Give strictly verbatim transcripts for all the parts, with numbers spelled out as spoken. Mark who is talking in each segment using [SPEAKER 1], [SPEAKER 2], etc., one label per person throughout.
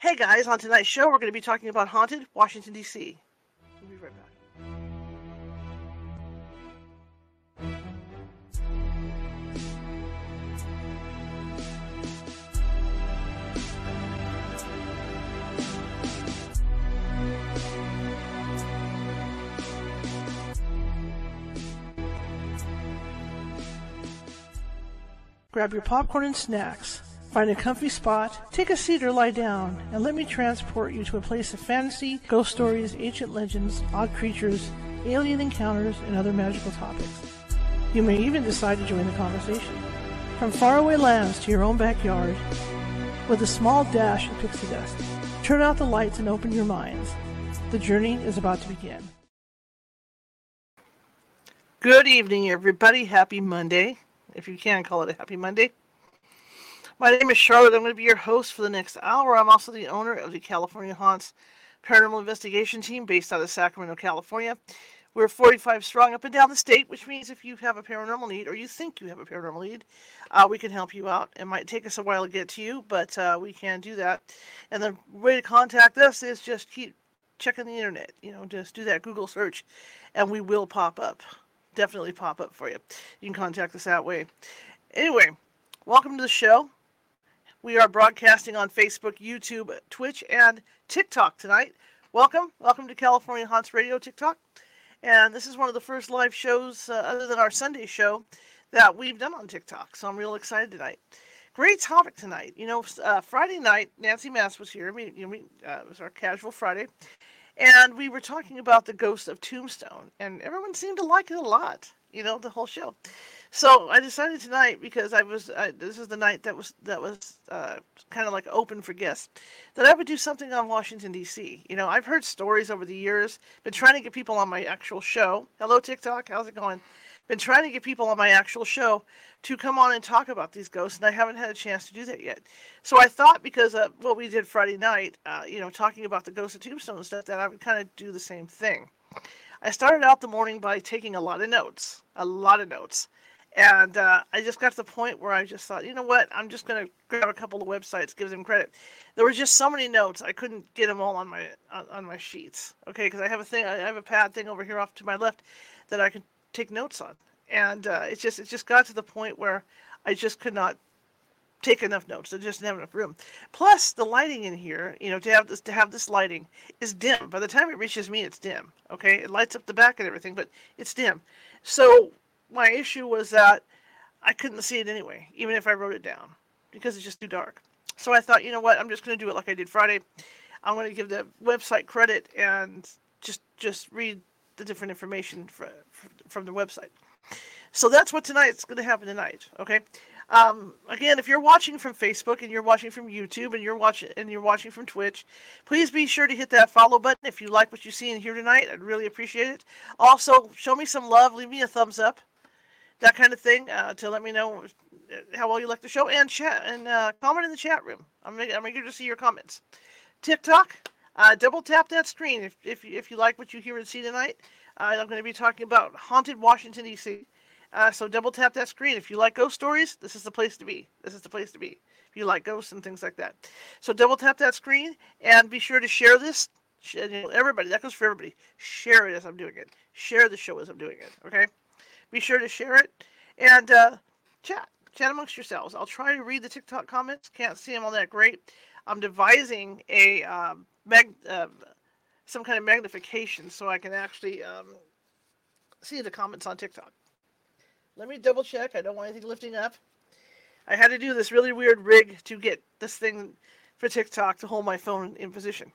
[SPEAKER 1] Hey guys, on tonight's show we're going to be talking about haunted Washington, D C. We'll be right back. Grab your popcorn and snacks. Find a comfy spot, take a seat or lie down, and let me transport you to a place of fantasy, ghost stories, ancient legends, odd creatures, alien encounters, and other magical topics. You may even decide to join the conversation. From faraway lands to your own backyard, with a small dash of pixie dust, turn out the lights and open your minds. The journey is about to begin. Good evening, everybody. Happy Monday, if you can call it a happy Monday. My name is Charlotte. I'm going to be your host for the next hour. I'm also the owner of the California Haunts Paranormal Investigation Team based out of Sacramento, California. We're forty-five strong up and down the state, which means if you have a paranormal need or you think you have a paranormal need, uh, we can help you out. It might take us a while to get to you, but uh, we can do that. And the way to contact us is just keep checking the internet. You know, just do that Google search, and we will pop up. Definitely pop up for you. You can contact us that way. Anyway, welcome to the show. We are broadcasting on Facebook, YouTube, Twitch, and TikTok tonight. Welcome. Welcome to California Haunts Radio TikTok. And this is one of the first live shows, uh, other than our Sunday show, that we've done on TikTok. So I'm real excited tonight. Great topic tonight. You know, uh, Friday night, Nancy Mass was here. We, you know, we, uh, it was our casual Friday. And we were talking about the ghost of Tombstone. And everyone seemed to like it a lot, you know, the whole show. So I decided tonight, because I was I, this is the night that was that was uh, kind of like open for guests, that I would do something on Washington, D C. You know, I've heard stories over the years, been trying to get people on my actual show. Hello, TikTok, how's it going? Been trying to get people on my actual show to come on and talk about these ghosts, and I haven't had a chance to do that yet. So I thought, because of what we did Friday night, uh, you know, talking about the ghost of Tombstone and stuff, that I would kind of do the same thing. I started out the morning by taking a lot of notes, a lot of notes. And uh, I just got to the point where I just thought, you know what, I'm just going to grab a couple of websites, give them credit. There were just so many notes, I couldn't get them all on my on, on my sheets, okay? Because I have a thing, I have a pad thing over here off to my left that I can take notes on. And uh, it just it just got to the point where I just could not take enough notes. I just didn't have enough room. Plus, the lighting in here, you know, to have this to have this lighting is dim. By the time it reaches me, it's dim, okay? It lights up the back and everything, but it's dim. So my issue was that I couldn't see it anyway, even if I wrote it down, because it's just too dark. So I thought, you know what, I'm just going to do it like I did Friday. I'm going to give the website credit and just just read the different information for, for, from the website. So that's what tonight's going to happen tonight, okay? Um, again, if you're watching from Facebook and you're watching from YouTube and you're watching and you're watching from Twitch, please be sure to hit that follow button if you like what you see in here tonight. I'd really appreciate it. Also, show me some love, leave me a thumbs up, that kind of thing, uh, to let me know how well you like the show, and chat and uh, comment in the chat room. I'm I'm eager to see your comments. TikTok, uh, double tap that screen if if if you like what you hear and see tonight. Uh, I'm going to be talking about haunted Washington, D C. Uh, so double tap that screen. If you like ghost stories, this is the place to be. This is the place to be. If you like ghosts and things like that. So double tap that screen and be sure to share this. You know, everybody, that goes for everybody. Share it as I'm doing it. Share the show as I'm doing it. Okay? Be sure to share it and uh, chat. Chat amongst yourselves. I'll try to read the TikTok comments. Can't see them all that great. I'm devising a um, mag, uh, some kind of magnification so I can actually um, see the comments on TikTok. Let me double check. I don't want anything lifting up. I had to do this really weird rig to get this thing for TikTok to hold my phone in position.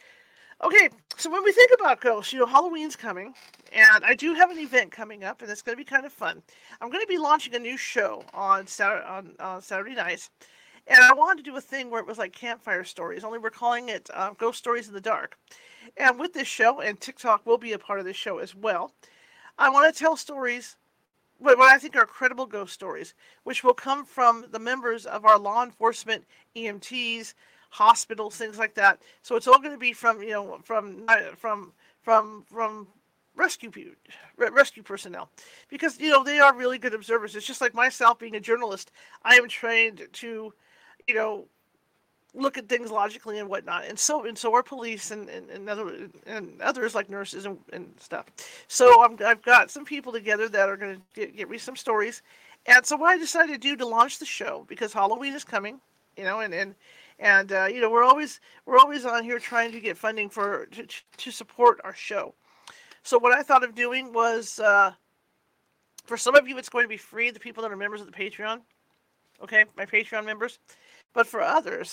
[SPEAKER 1] Okay, so when we think about ghosts, you know, Halloween's coming, and I do have an event coming up, and it's going to be kind of fun. I'm going to be launching a new show on Saturday, on uh, Saturday nights, and I wanted to do a thing where it was like campfire stories, only we're calling it uh, Ghost Stories in the Dark. And with this show, and TikTok will be a part of this show as well, I want to tell stories, what I think are credible ghost stories, which will come from the members of our law enforcement, E M Ts, hospitals, things like that. So it's all going to be from, you know, from from from from rescue rescue personnel, because, you know, they are really good observers. It's just like myself being a journalist. I am trained to, you know, look at things logically and whatnot. And so and so are police and, and, and other and others like nurses and, and stuff. So I'm, I've got some people together that are going to get, get me some stories. And so what I decided to do to launch the show, because Halloween is coming, you know, and and and uh, you know we're always we're always on here trying to get funding for to, to support our show. So what I thought of doing was, uh, for some of you, it's going to be free. The people that are members of the Patreon, okay, my Patreon members. But for others,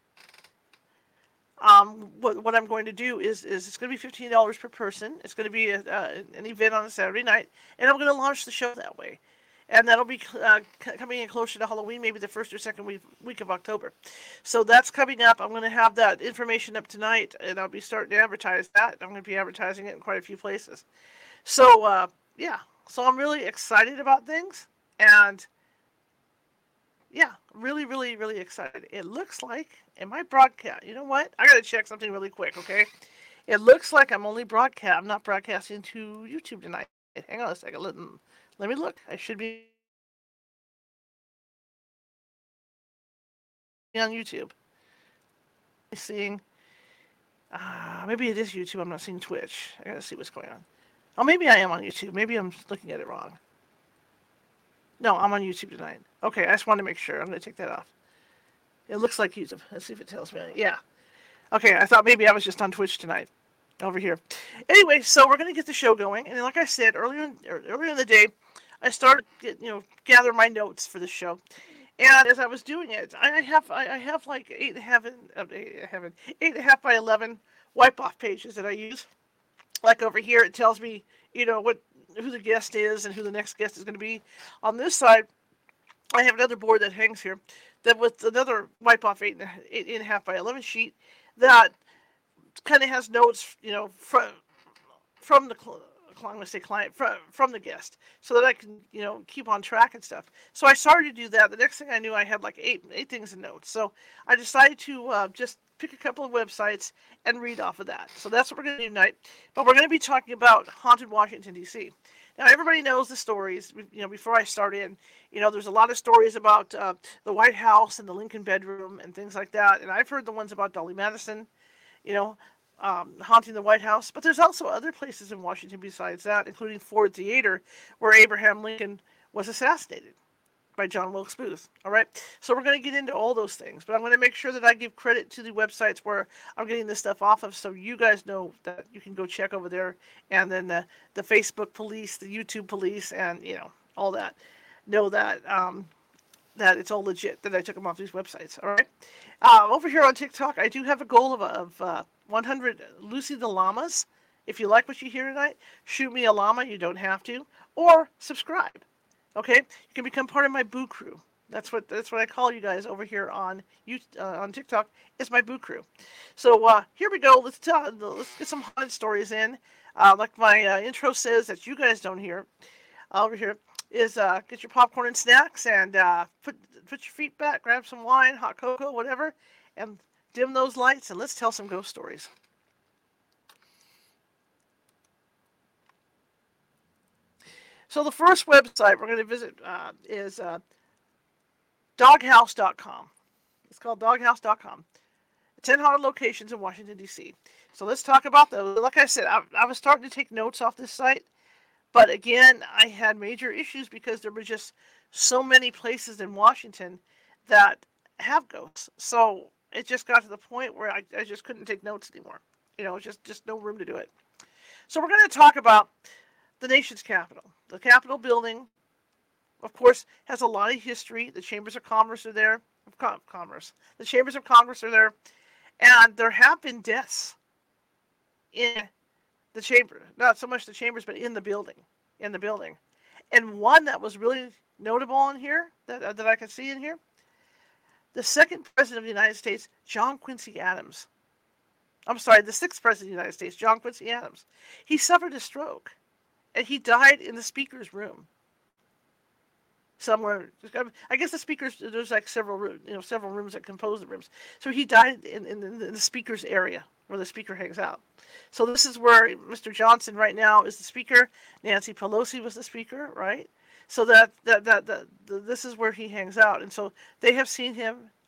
[SPEAKER 1] um, what, what I'm going to do is, is it's going to be fifteen dollars per person. It's going to be a, uh, an event on a Saturday night, and I'm going to launch the show that way. And that'll be uh, coming in closer to Halloween, maybe the first or second week, week of October. So that's coming up. I'm going to have that information up tonight, and I'll be starting to advertise that. I'm going to be advertising it in quite a few places. So, uh, yeah. So I'm really excited about things, and yeah, really, really, really excited. It looks like, in my broadcast, you know what? I got to check something really quick, okay? It looks like I'm only broadcast. I'm not broadcasting to YouTube tonight. Hang on a second. Let, let me look. I should be on YouTube. I'm seeing, uh, maybe it is YouTube. I'm not seeing Twitch. I got to see what's going on. Oh, maybe I am on YouTube. Maybe I'm looking at it wrong. No, I'm on YouTube tonight. Okay, I just wanted to make sure. I'm going to take that off. It looks like YouTube. Let's see if it tells me. Yeah. Okay, I thought maybe I was just on Twitch tonight. Over here. Anyway, so we're going to get the show going. And like I said, earlier in, earlier in the day, I started, get, you know, gather my notes for the show. And as I was doing it, I have I have like eight and a half, eight and a half by eleven wipe-off pages that I use. Like over here, it tells me, you know, what who the guest is and who the next guest is going to be. On this side, I have another board that hangs here, that with another wipe-off eight and a, eight and a half by eleven sheet that kind of has notes, you know, from from the I'm going to say client from from the guest, so that I can, you know, keep on track and stuff. So I started to do that. The next thing I knew, I had like eight eight things in notes. So I decided to uh, just pick a couple of websites and read off of that. So that's what we're going to do tonight. But we're going to be talking about haunted Washington, D C. Now everybody knows the stories. You know, before I start in, you know, there's a lot of stories about uh, the White House and the Lincoln bedroom and things like that. And I've heard the ones about Dolly Madison, you know, um, haunting the White House. But there's also other places in Washington besides that, including Ford Theater, where Abraham Lincoln was assassinated by John Wilkes Booth. All right, so we're going to get into all those things, but I'm going to make sure that I give credit to the websites where I'm getting this stuff off of, so you guys know that you can go check over there, and then the, the Facebook police, the YouTube police, and, you know, all that, know that um, that it's all legit, that I took them off these websites. All right, uh, over here on TikTok, I do have a goal of, of uh, one hundred Lucy the Llamas. If you like what you hear tonight, shoot me a llama. You don't have to, or subscribe. Okay, you can become part of my Boo Crew. That's what that's what I call you guys over here on you uh, on TikTok. It's my Boo Crew. So uh, here we go. Let's tell, let's get some haunted stories in. Uh, like my uh, intro says, that you guys don't hear. Uh, over here is uh, get your popcorn and snacks, and uh, put put your feet back, grab some wine, hot cocoa, whatever, and dim those lights, and let's tell some ghost stories. So the first website we're going to visit uh, is uh, doghouse dot com. It's called doghouse dot com. ten haunted locations in Washington, D C. So let's talk about those. Like I said, I, I was starting to take notes off this site, but again, I had major issues because there were just so many places in Washington that have ghosts. So it just got to the point where I, I just couldn't take notes anymore. You know, just, just no room to do it. So we're going to talk about the nation's capital. The Capitol building, of course, has a lot of history. The Chambers of Commerce are there. Of Com- Commerce. The Chambers of Congress are there. And there have been deaths in the chamber. Not so much the chambers, but in the building. In the building. And one that was really notable in here, that, uh, that I can see in here, the second president of the United States, John Quincy Adams. I'm sorry, the sixth president of the United States, John Quincy Adams. He suffered a stroke. And he died in the speaker's room. Somewhere, I guess the speakers, there's like several, you know, several rooms that compose the rooms. So he died in, in, in the speaker's area, where the speaker hangs out. So this is where Mister Johnson right now is the speaker. Nancy Pelosi was the speaker, right? So that, that, that, that, that this is where he hangs out. And so they have seen him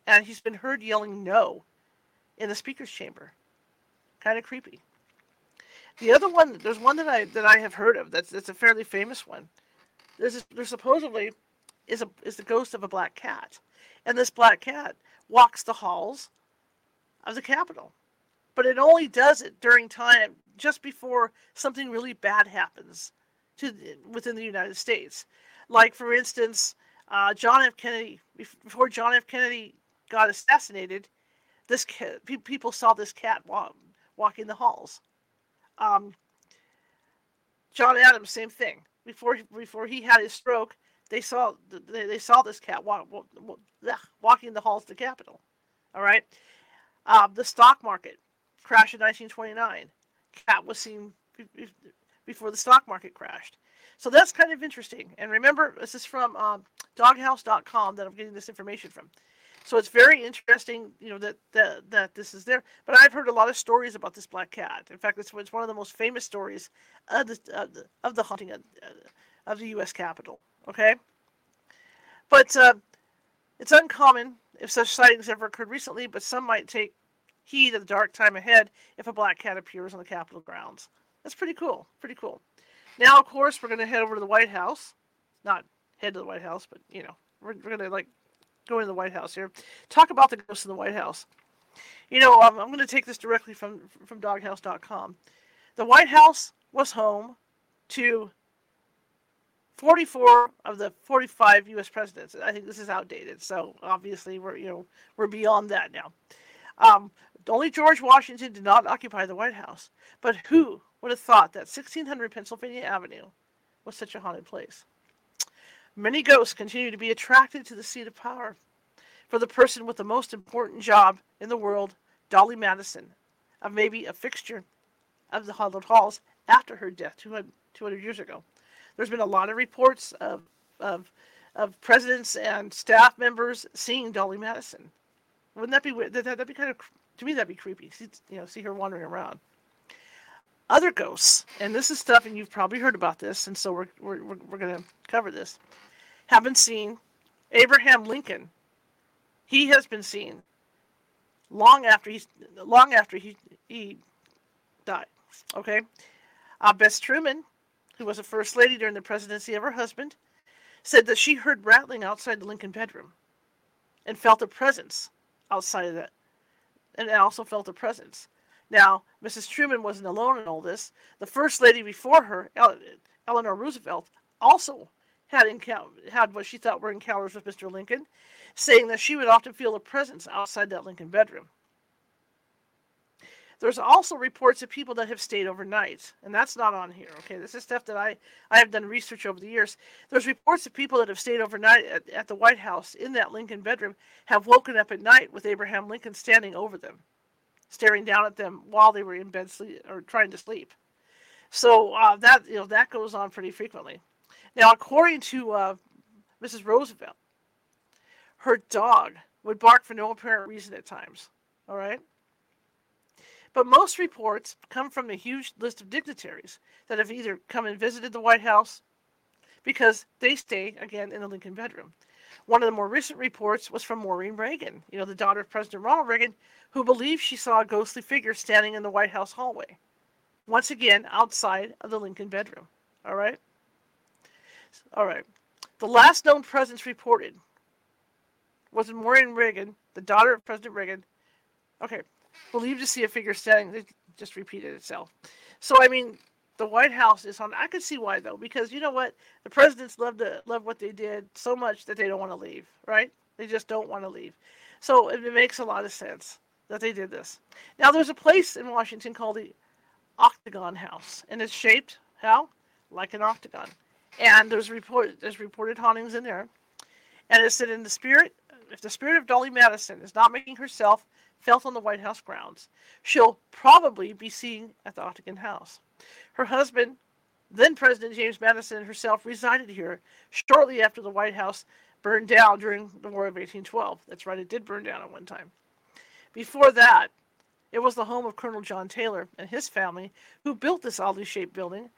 [SPEAKER 1] and he's been heard yelling no in the speaker's chamber. Kind of creepy. The other one, there's one that I that I have heard of. That's that's a fairly famous one. There's there supposedly is a is the ghost of a black cat, and this black cat walks the halls of the Capitol, but it only does it during time just before something really bad happens to within the United States. Like for instance, uh, John F. Kennedy. Before John F. Kennedy got assassinated, this cat, people saw this cat walk, walking the halls. Um, John Adams, same thing. Before before he had his stroke, they saw they, they saw this cat walk, walk, walking the halls of the Capitol. All right. Uh, the stock market crashed in nineteen twenty-nine. Cat was seen before the stock market crashed. So that's kind of interesting. And remember, this is from um, doghouse dot com that I'm getting this information from. So it's very interesting, you know, that, that that this is there. But I've heard a lot of stories about this black cat. In fact, it's, it's one of the most famous stories of the of the, of the haunting of, of the U S Capitol. Okay, but uh, it's uncommon if such sightings ever occurred recently. But some might take heed of the dark time ahead if a black cat appears on the Capitol grounds. That's pretty cool. Pretty cool. Now, of course, we're going to head over to the White House. Not head to the White House, but you know, we're, we're going to like. Go into the White House here. Talk about the ghosts in the White House. You know, um, I'm going to take this directly from, from doghouse dot com. The White House was home to forty-four of the forty-five U S presidents. I think this is outdated, so obviously we're you know we're beyond that now. Um, only George Washington did not occupy the White House, but who would have thought that sixteen hundred Pennsylvania Avenue was such a haunted place? Many ghosts continue to be attracted to the seat of power. For the person with the most important job in the world, Dolly Madison, of maybe a fixture of the haunted halls after her death two hundred years ago. There's been a lot of reports of, of, of presidents and staff members seeing Dolly Madison. Wouldn't that be weird? That, that'd be kind of, to me, that'd be creepy. See, you know, see her wandering around. Other ghosts, and this is stuff, and you've probably heard about this, and so we're we're we're going to cover this. Have been seen. Abraham Lincoln. He has been seen long after he long after he he died. Okay, uh, Bess Truman, who was a first lady during the presidency of her husband, said that she heard rattling outside the Lincoln bedroom, and felt a presence outside of that, and also felt a presence. Now, Missus Truman wasn't alone in all this. The first lady before her, Eleanor Roosevelt, also had encounter, had what she thought were encounters with Mister Lincoln, saying that she would often feel a presence outside that Lincoln bedroom. There's also reports of people that have stayed overnight, and that's not on here. Okay, this is stuff that I, I have done research over the years. There's reports of people that have stayed overnight at, at the White House in that Lincoln bedroom have woken up at night with Abraham Lincoln standing over them, staring down at them while they were in bed sleep or trying to sleep. So uh, that you know that goes on pretty frequently. Now, according to uh, Missus Roosevelt, her dog would bark for no apparent reason at times. All right? But most reports come from a huge list of dignitaries that have either come and visited the White House because they stay, again, in the Lincoln bedroom. One of the more recent reports was from Maureen Reagan, you know, the daughter of President Ronald Reagan, who believed she saw a ghostly figure standing in the White House hallway, once again outside of the Lincoln bedroom. All right? All right. The last known presence reported was Maureen Reagan, the daughter of President Reagan. Okay. Believed to see a figure standing. It just repeated itself. So, I mean, the White House is on. I could see why, though, because you know what? The presidents love to love what they did so much that they don't want to leave, right? They just don't want to leave. So it, it makes a lot of sense that they did this. Now, there's a place in Washington called the Octagon House, and it's shaped how? Like an octagon. And there's report there's reported hauntings in there. And it said in the spirit, if the spirit of Dolly Madison is not making herself felt on the White House grounds, she'll probably be seen at the Octagon House. Her husband, then President James Madison herself, resided here shortly after the White House burned down during the War of eighteen twelve. That's right, it did burn down at one time. Before that, it was the home of Colonel John Taylor and his family, who built this oddly shaped building.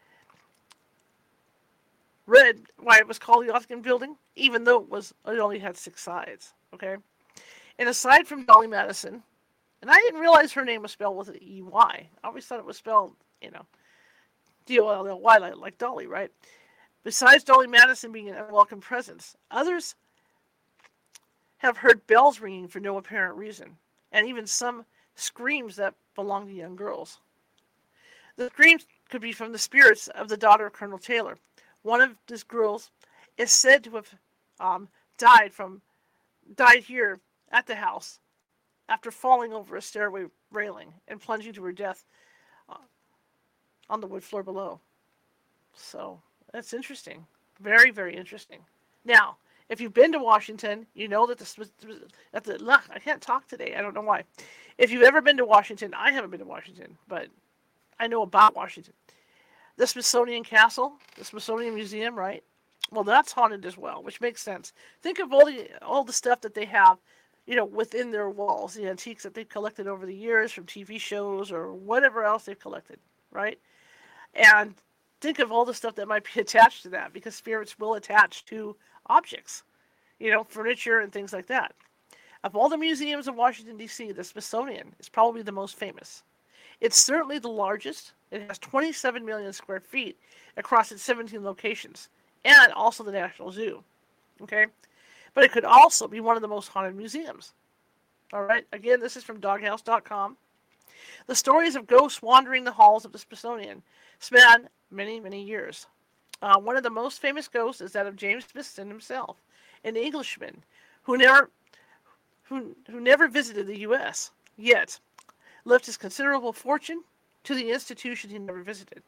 [SPEAKER 1] Read why it was called the Octagon Building, even though it was it only had six sides. Okay, And aside from Dolly Madison, and I didn't realize her name was spelled with an E Y. I always thought it was spelled, you know, D O L L Y, like Dolly, right? Besides Dolly Madison being an unwelcome presence, others have heard bells ringing for no apparent reason, and even some screams that belong to young girls. The screams could be from the spirits of the daughter of Colonel Taylor. One of these girls is said to have um, died from died here at the house after falling over a stairway railing and plunging to her death uh, on the wood floor below. So that's interesting. Very, very interesting. Now, if you've been to Washington, you know that the, that the I can't talk today. I don't know why. If you've ever been to Washington, I haven't been to Washington, but I know about Washington. The Smithsonian Castle, the Smithsonian Museum, right? Well, that's haunted as well, which makes sense. Think of all the all the stuff that they have, you know, within their walls, the antiques that they've collected over the years from T V shows or whatever else they've collected, right? And think of all the stuff that might be attached to that, because spirits will attach to objects, you know, furniture and things like that. Of all the museums in Washington, D C, the Smithsonian is probably the most famous. It's certainly the largest. It has twenty-seven million square feet across its seventeen locations, and also the National Zoo. Okay? But it could also be one of the most haunted museums. All right? Again, this is from doghouse dot com. The stories of ghosts wandering the halls of the Smithsonian span many, many years. Uh, one of the most famous ghosts is that of James Smithson himself, an Englishman who never, who, who never visited the U S, yet left his considerable fortune to the institution he never visited.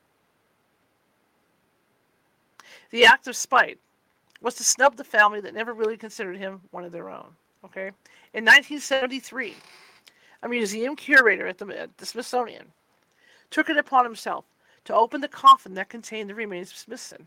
[SPEAKER 1] The act of spite was to snub the family that never really considered him one of their own. Okay, in nineteen seventy-three, a museum curator at the, at the Smithsonian took it upon himself to open the coffin that contained the remains of Smithson.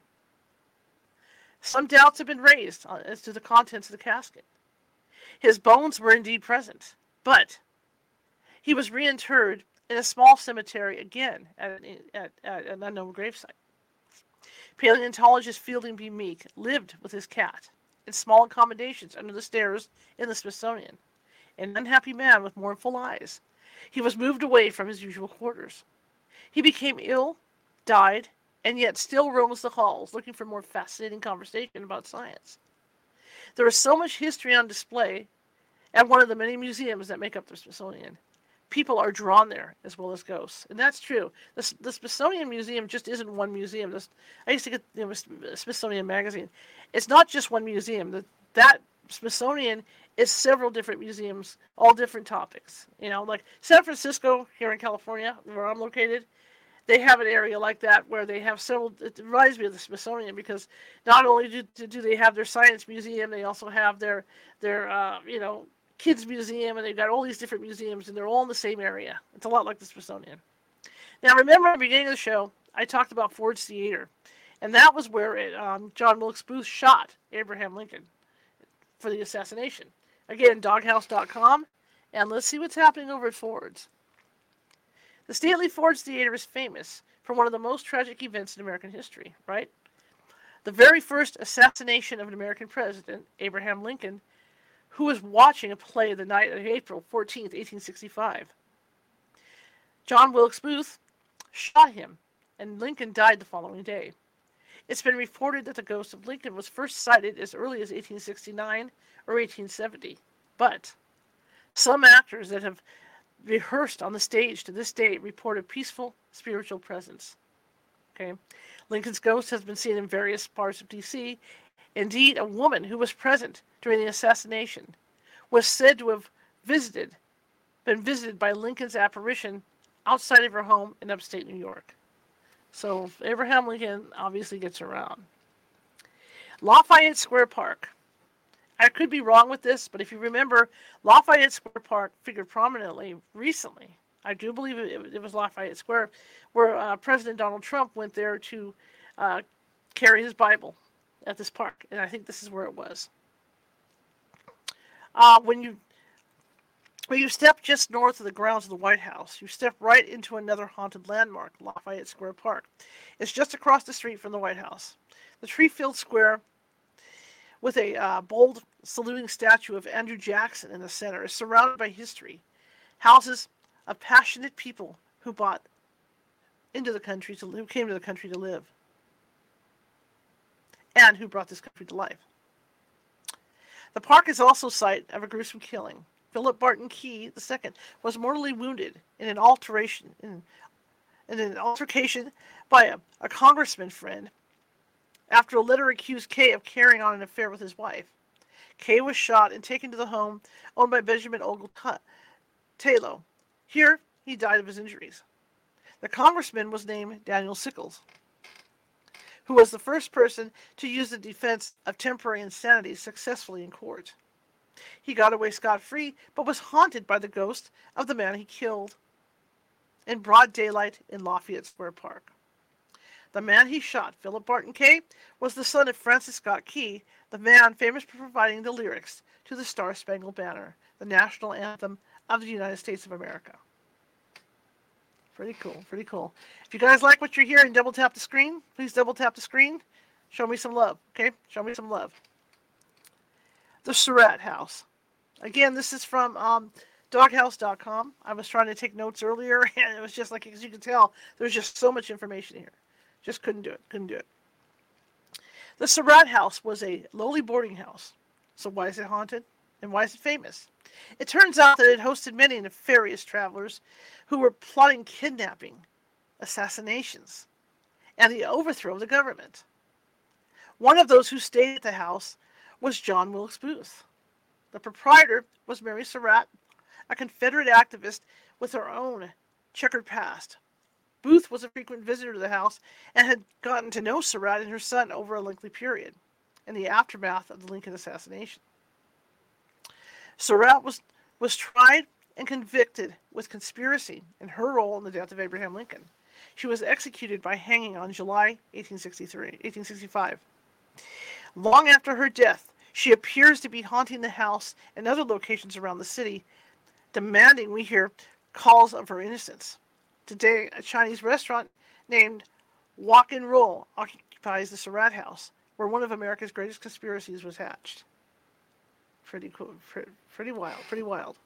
[SPEAKER 1] Some doubts have been raised as to the contents of the casket. His bones were indeed present, but he was reinterred in a small cemetery again at an, at, at an unknown gravesite. Paleontologist Fielding B. Meek lived with his cat in small accommodations under the stairs in the Smithsonian, an unhappy man with mournful eyes. He was moved away from his usual quarters. He became ill, died, and yet still roams the halls looking for more fascinating conversation about science. There is so much history on display at one of the many museums that make up the Smithsonian. People are drawn there as well as ghosts, and that's true. The, the Smithsonian Museum just isn't one museum. This, I used to get you know, Smithsonian Magazine. It's not just one museum. The, that Smithsonian is several different museums, all different topics. You know, like San Francisco here in California, where I'm located, they have an area like that where they have several. It reminds me of the Smithsonian because not only do, do they have their science museum, they also have their their uh, you know. kids museum, and they've got all these different museums, and they're all in the same area. It's a lot like the Smithsonian. Now, remember at the beginning of the show, I talked about Ford's Theater, and that was where it, um, John Wilkes Booth shot Abraham Lincoln for the assassination. Again, doghouse dot com, and let's see what's happening over at Ford's. The stately Ford's Theater is famous for one of the most tragic events in American history, right? The very first assassination of an American president, Abraham Lincoln, who was watching a play the night of April fourteenth, eighteen sixty-five. John Wilkes Booth shot him, and Lincoln died the following day. It's been reported that the ghost of Lincoln was first sighted as early as eighteen sixty-nine or eighteen seventy, but some actors that have rehearsed on the stage to this day report a peaceful spiritual presence. Okay, Lincoln's ghost has been seen in various parts of D C. Indeed, a woman who was present during the assassination was said to have visited, been visited by Lincoln's apparition outside of her home in upstate New York. So Abraham Lincoln obviously gets around. Lafayette Square Park. I could be wrong with this, but if you remember, Lafayette Square Park figured prominently recently. I do believe it, it was Lafayette Square, where uh, President Donald Trump went there to uh, carry his Bible at this park, and I think this is where it was. Uh, when you when you step just north of the grounds of the White House, you step right into another haunted landmark, Lafayette Square Park. It's just across the street from the White House. The tree-filled square with a uh, bold saluting statue of Andrew Jackson in the center, is surrounded by history, houses of passionate people who bought into the country, to, who came to the country to live, and who brought this country to life. The park is also site of a gruesome killing. Philip Barton Key the Second was mortally wounded in an alteration in, in an altercation by a, a congressman friend after a letter accused Kay of carrying on an affair with his wife. Kay was shot and taken to the home owned by Benjamin Ogle Taylor. Here, he died of his injuries. The congressman was named Daniel Sickles, who was the first person to use the defense of temporary insanity successfully in court. He got away scot-free, but was haunted by the ghost of the man he killed in broad daylight in Lafayette Square Park. The man he shot, Philip Barton Kay, was the son of Francis Scott Key, the man famous for providing the lyrics to the Star-Spangled Banner, the national anthem of the United States of America. Pretty cool, pretty cool. If you guys like what you're hearing, double tap the screen. Please double tap the screen. Show me some love, okay? Show me some love. The Surratt House. Again, this is from um, doghouse dot com. I was trying to take notes earlier, and it was just like, as you can tell, there's just so much information here. Just couldn't do it, couldn't do it. The Surratt House was a lowly boarding house. So why is it haunted? And why is it famous? It turns out that it hosted many nefarious travelers who were plotting kidnapping, assassinations, and the overthrow of the government. One of those who stayed at the house was John Wilkes Booth. The proprietor was Mary Surratt, a Confederate activist with her own checkered past. Booth was a frequent visitor to the house and had gotten to know Surratt and her son over a lengthy period in the aftermath of the Lincoln assassination. Surratt was, was tried and convicted with conspiracy in her role in the death of Abraham Lincoln. She was executed by hanging on July eighteen sixty-three, eighteen sixty-five. Long after her death, she appears to be haunting the house and other locations around the city, demanding we hear calls of her innocence. Today, a Chinese restaurant named Wok and Roll occupies the Surratt House, where one of America's greatest conspiracies was hatched. Pretty cool, pretty, pretty wild, pretty wild.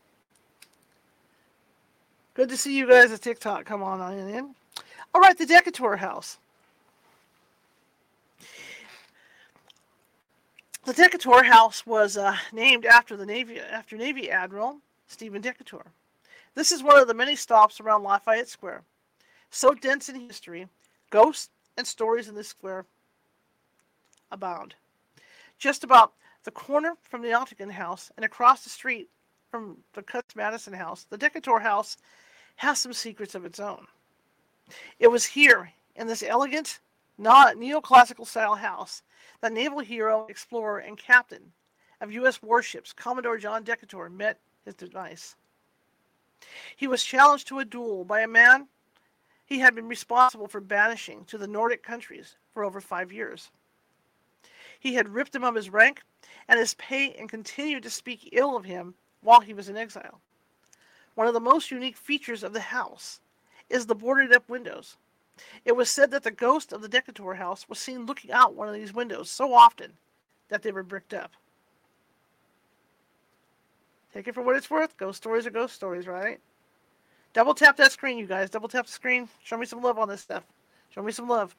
[SPEAKER 1] Good to see you guys at TikTok. Come on in. All right, the Decatur House. The Decatur House was uh, named after the Navy after Navy Admiral Stephen Decatur. This is one of the many stops around Lafayette Square. So dense in history, ghosts and stories in this square abound. Just about the corner from the Altigan House and across the street from the Cutts Madison House, the Decatur House has some secrets of its own. It was here, in this elegant, neoclassical style house, that naval hero, explorer, and captain of U S warships, Commodore John Decatur, met his demise. He was challenged to a duel by a man he had been responsible for banishing to the Nordic countries for over five years. He had ripped him of his rank and his pay and continued to speak ill of him while he was in exile. One of the most unique features of the house is the boarded-up windows. It was said that the ghost of the Decatur House was seen looking out one of these windows so often that they were bricked up. Take it for what it's worth. Ghost stories are ghost stories, right? Double tap that screen, you guys. Double tap the screen. Show me some love on this stuff. Show me some love.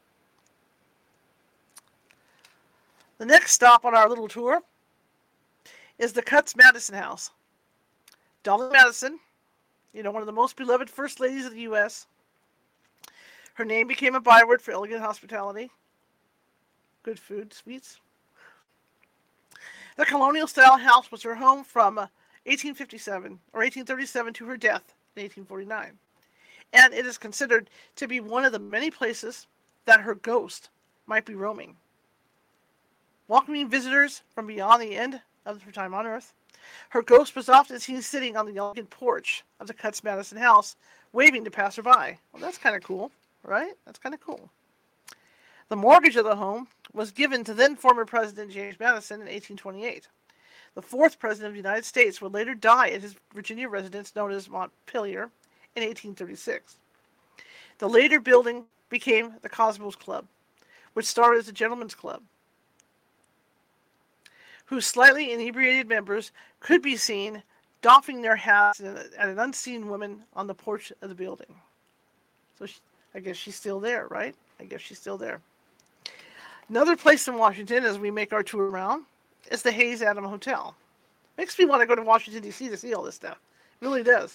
[SPEAKER 1] The next stop on our little tour is the Cutts Madison House. Dolly Madison, you know, one of the most beloved first ladies of the U S Her name became a byword for elegant hospitality, good food, sweets. The colonial-style house was her home from eighteen fifty-seven or eighteen thirty-seven to her death in eighteen forty-nine. And it is considered to be one of the many places that her ghost might be roaming. Welcoming visitors from beyond the end of her time on Earth, her ghost was often seen sitting on the elegant porch of the Cutts Madison House, waving to passerby. Well, that's kind of cool, right? That's kind of cool. The mortgage of the home was given to then former President James Madison in eighteen twenty-eight. The fourth President of the United States would later die at his Virginia residence known as Montpelier in eighteen thirty-six. The later building became the Cosmos Club, which started as a gentleman's club. whose slightly inebriated members could be seen doffing their hats at an unseen woman on the porch of the building. So she, I guess she's still there, right? I guess she's still there. Another place in Washington, as we make our tour around, is the Hayes Adam Hotel. Makes me want to go to Washington, D C to see all this stuff. It really does.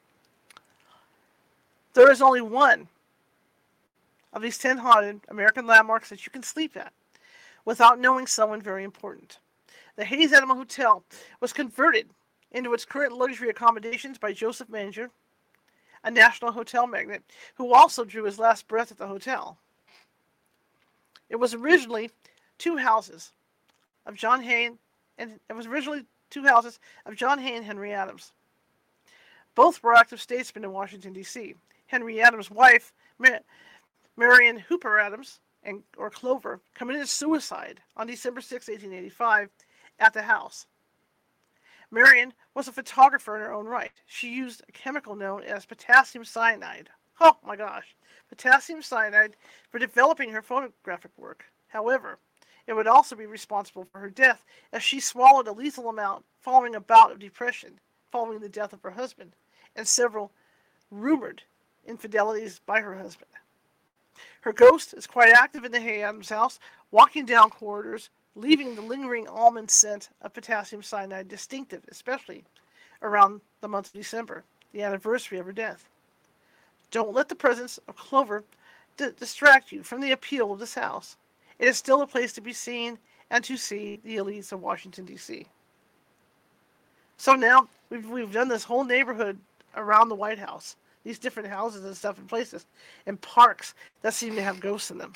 [SPEAKER 1] There is only one of these ten haunted American landmarks that you can sleep at without knowing someone very important. The Hayes Adam Hotel was converted into its current luxury accommodations by Joseph Manger, a national hotel magnate who also drew his last breath at the hotel. It was originally two houses of John Hay, and it was originally two houses of John Hay and Henry Adams. Both were active statesmen in Washington, D C. Henry Adams' wife, Marion Hooper Adams, and, or Clover, committed suicide on December sixth, eighteen eighty-five, at the house. Marion was a photographer in her own right. She used a chemical known as potassium cyanide. Oh my gosh. Potassium cyanide for developing her photographic work. However, it would also be responsible for her death as she swallowed a lethal amount following a bout of depression following the death of her husband and several rumored infidelities by her husband. Her ghost is quite active in the Hay Adams house, walking down corridors, leaving the lingering almond scent of potassium cyanide distinctive, especially around the month of December, the anniversary of her death. Don't let the presence of Clover d- distract you from the appeal of this house. It is still a place to be seen and to see the elites of Washington, D C. So now we've, we've done this whole neighborhood around the White House, these different houses and stuff and places, and parks that seem to have ghosts in them.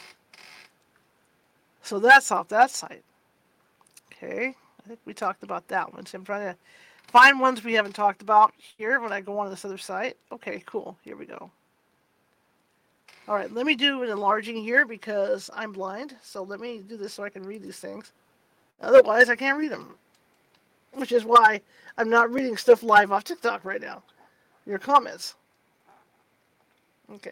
[SPEAKER 1] So that's off that site. Okay, I think we talked about that one. So I'm trying to find ones we haven't talked about here when I go on this other site. Okay, cool. Here we go. All right, let me do an enlarging here because I'm blind. So let me do this so I can read these things. Otherwise, I can't read them. Which is why I'm not reading stuff live off TikTok right now. Your comments. Okay.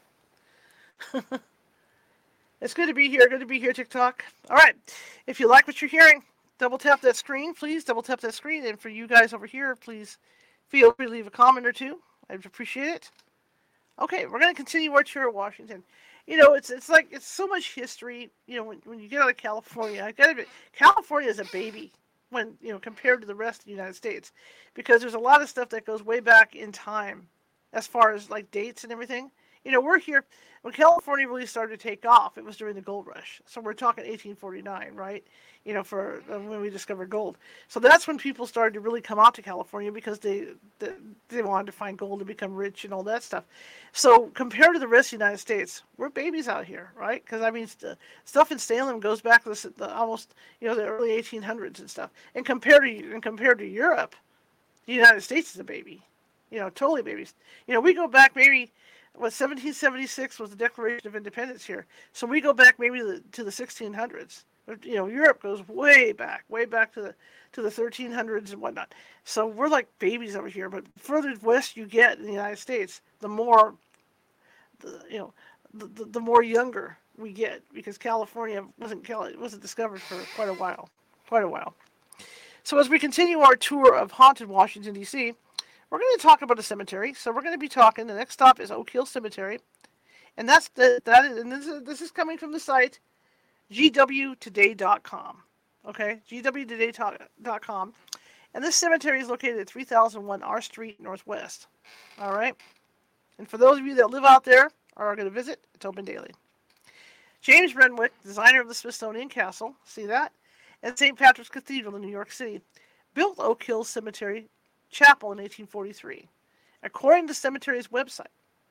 [SPEAKER 1] It's good to be here. Good to be here, TikTok. All right. If you like what you're hearing, double tap that screen, please. Double tap that screen. And for you guys over here, please feel free to leave a comment or two. I'd appreciate it. Okay, we're going to continue our tour of Washington. You know, it's it's like, it's so much history. You know, when, when you get out of California, I gotta admit, California is a baby when, you know, compared to the rest of the United States. Because there's a lot of stuff that goes way back in time as far as, like, dates and everything. You know, we're here, when California really started to take off, it was during the gold rush. So we're talking eighteen forty-nine, right? You know, for uh, when we discovered gold. So that's when people started to really come out to California because they, they they wanted to find gold and become rich and all that stuff. So compared to the rest of the United States, we're babies out here, right? Because, I mean, st- stuff in Salem goes back to the, the almost, you know, the early eighteen hundreds and stuff. And compared to, and compared to Europe, the United States is a baby. You know, totally babies. You know, we go back maybe, what, seventeen seventy-six was the Declaration of Independence here. So we go back maybe to the, to the sixteen hundreds. You know, Europe goes way back, way back to the to the thirteen hundreds and whatnot. So we're like babies over here. But further west you get in the United States, the more, the, you know, the, the, the more younger we get, because California wasn't wasn't discovered for quite a while, quite a while. So as we continue our tour of haunted Washington, D C, we're going to talk about a cemetery. So we're going to be talking. The next stop is Oak Hill Cemetery, and that's the that is, and this is this is coming from the site G W today dot com. Okay, G W today dot com, and this cemetery is located at three thousand one R Street Northwest. All right, and for those of you that live out there or are going to visit, it's open daily. James Renwick, designer of the Smithsonian Castle, see that, and Saint Patrick's Cathedral in New York City, built Oak Hill Cemetery Chapel in eighteen forty-three, according to the cemetery's website.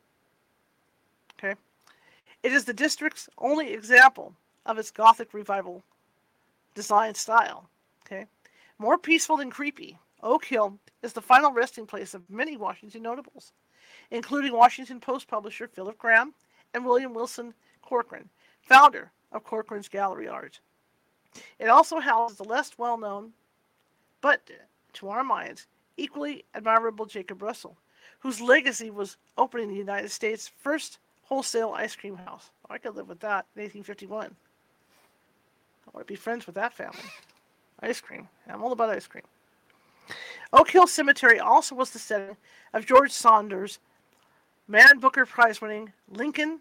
[SPEAKER 1] Okay, it is the district's only example of its Gothic revival design style. Okay, more peaceful than creepy, Oak Hill is the final resting place of many Washington notables, including Washington Post publisher Philip Graham and William Wilson Corcoran, founder of Corcoran's Gallery Art. It also houses the less well-known, but to our minds, equally admirable Jacob Russell, whose legacy was opening the United States' first wholesale ice cream house. Oh, I could live with that in eighteen fifty-one. I want to be friends with that family. Ice cream. I'm all about ice cream. Oak Hill Cemetery also was the setting of George Saunders' Man Booker Prize winning Lincoln.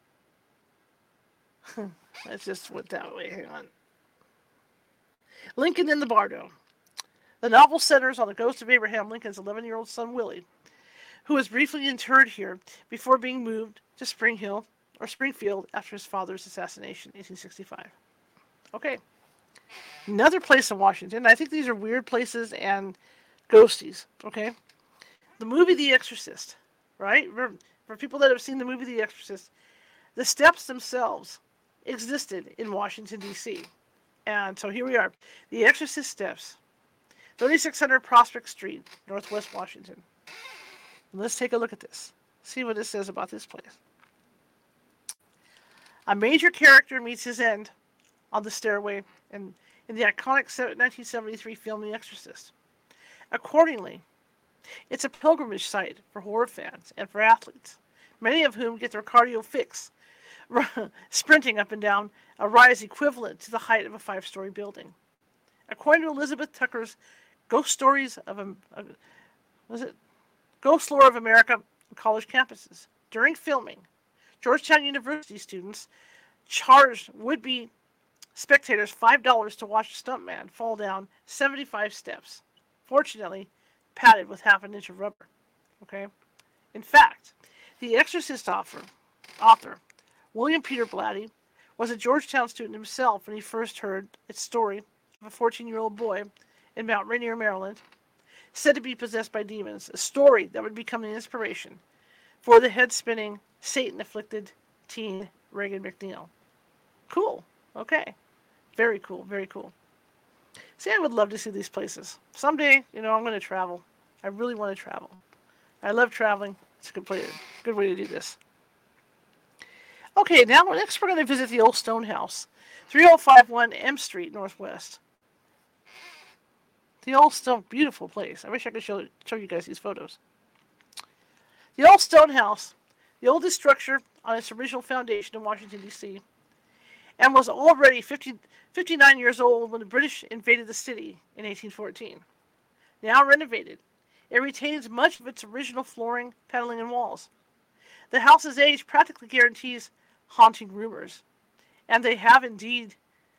[SPEAKER 1] Let's just went that way. Hang on. Lincoln in the Bardo. The novel centers on the ghost of Abraham Lincoln's eleven-year-old son Willie, who was briefly interred here before being moved to Spring Hill or Springfield after his father's assassination in eighteen sixty-five. Okay. Another place in Washington. I think these are weird places and ghosties. Okay. The movie The Exorcist, right? For, for people that have seen the movie The Exorcist, the steps themselves existed in Washington, D C And so here we are. The Exorcist Steps, thirty-six hundred Prospect Street, Northwest Washington. Let's take a look at this. See what it says about this place. A major character meets his end on the stairway in, in the iconic nineteen seventy-three film The Exorcist. Accordingly, it's a pilgrimage site for horror fans and for athletes, many of whom get their cardio fix sprinting up and down a rise equivalent to the height of a five-story building. According to Elizabeth Tucker's Ghost Stories of a, uh, was it Ghost Lore of America college campuses, during filming, Georgetown University students charged would-be spectators five dollars to watch a stuntman fall down seventy-five steps, fortunately padded with half an inch of rubber. Okay? In fact, the Exorcist author, author William Peter Blatty, was a Georgetown student himself when he first heard its story of a fourteen-year-old boy in Mount Rainier, Maryland, said to be possessed by demons, a story that would become an inspiration for the head-spinning, Satan-afflicted teen Reagan McNeil. Cool. Okay. Very cool. Very cool. See, I would love to see these places. Someday, you know, I'm going to travel. I really want to travel. I love traveling. It's a good, play, good way to do this. Okay, now next we're going to visit the old Stone House, three oh five one M Street, Northwest. The old stone, beautiful place. I wish I could show, show you guys these photos. The old Stone House, the oldest structure on its original foundation in Washington, D C, and was already fifty, fifty-nine years old when the British invaded the city in eighteen fourteen. Now renovated, it retains much of its original flooring, paneling, and walls. The house's age practically guarantees haunting rumors, and they have indeed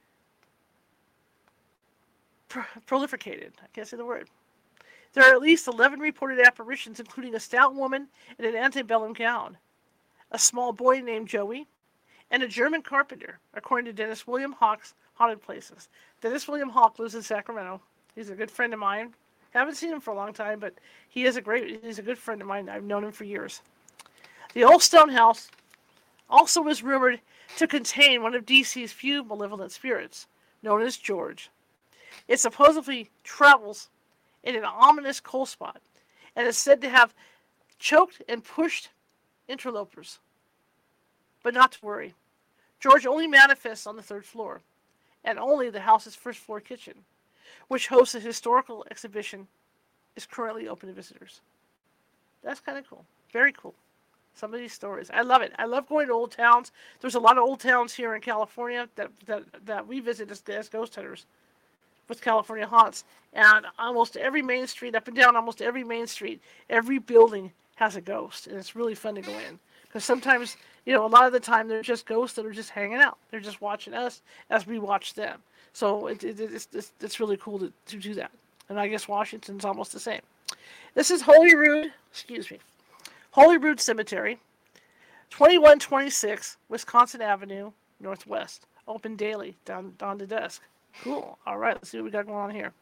[SPEAKER 1] pro- prolificated. I can't say the word. There are at least eleven reported apparitions, including a stout woman in an antebellum gown, a small boy named Joey, and a German carpenter, according to Dennis William Hawk's Haunted Places. Dennis William Hawk lives in Sacramento. He's a good friend of mine. Haven't seen him for a long time, but he is a great, he's a good friend of mine. I've known him for years. The old Stone House also is rumored to contain one of D C's few malevolent spirits, known as George. It supposedly travels in an ominous coal spot and is said to have choked and pushed interlopers. But not to worry. George only manifests on the third floor, and only the house's first floor kitchen, which hosts a historical exhibition, is currently open to visitors. That's kind of cool. Very cool. Some of these stories. I love it. I love going to old towns. There's a lot of old towns here in California that that, that we visit as, as ghost hunters with California Haunts. And almost every main street, up and down almost every main street, every building has a ghost. And it's really fun to go in. Because sometimes, you know, a lot of the time they're just ghosts that are just hanging out. They're just watching us as we watch them. So it, it, it's, it's, it's really cool to, to do that. And I guess Washington's almost the same. This is Holyrood, excuse me, Holyrood Cemetery, twenty-one twenty-six Wisconsin Avenue, Northwest. Open daily, down, down to dusk. Cool. All right, let's see what we got going on here.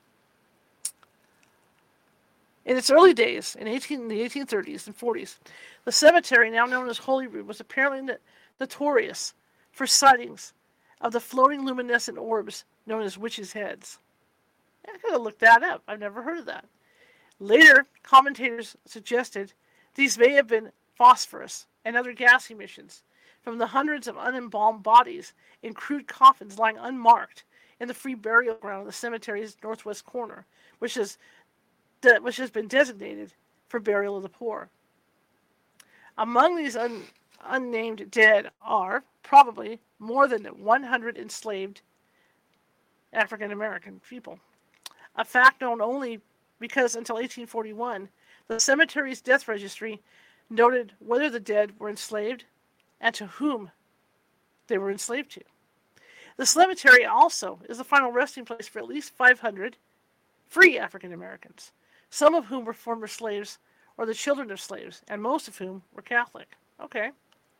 [SPEAKER 1] In its early days, in eighteen, the eighteen thirties and forties, the cemetery, now known as Holyrood, was apparently notorious for sightings of the floating luminescent orbs known as witches' heads. I could have looked that up. I've never heard of that. Later, commentators suggested these may have been phosphorus and other gas emissions from the hundreds of unembalmed bodies in crude coffins lying unmarked in the free burial ground of the cemetery's northwest corner, which is de- which has been designated for burial of the poor. Among these un- unnamed dead are probably more than one hundred enslaved African American people. A fact known only because until eighteen forty-one, the cemetery's death registry noted whether the dead were enslaved and to whom they were enslaved to. The cemetery also is the final resting place for at least five hundred free African Americans, some of whom were former slaves or the children of slaves, and most of whom were Catholic. Okay.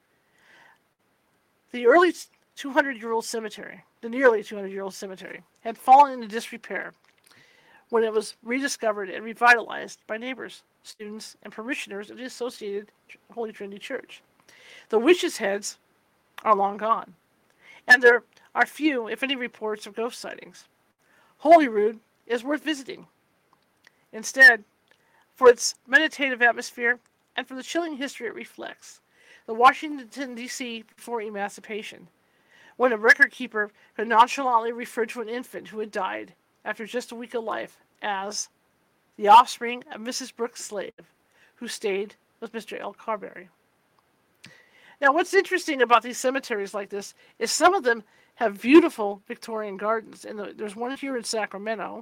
[SPEAKER 1] The early two hundred year old cemetery, the nearly two hundred year old cemetery, had fallen into disrepair when it was rediscovered and revitalized by neighbors, students, and parishioners of the Associated Holy Trinity Church. The witches' heads are long gone, and there are few, if any, reports of ghost sightings. Holyrood is worth visiting. Instead, for its meditative atmosphere and for the chilling history it reflects, the Washington, D C before emancipation, when a record keeper could nonchalantly refer to an infant who had died after just a week of life as the offspring of Missus Brooks' slave, who stayed with Mister L. Carberry. Now, what's interesting about these cemeteries like this is some of them have beautiful Victorian gardens. And there's one here in Sacramento.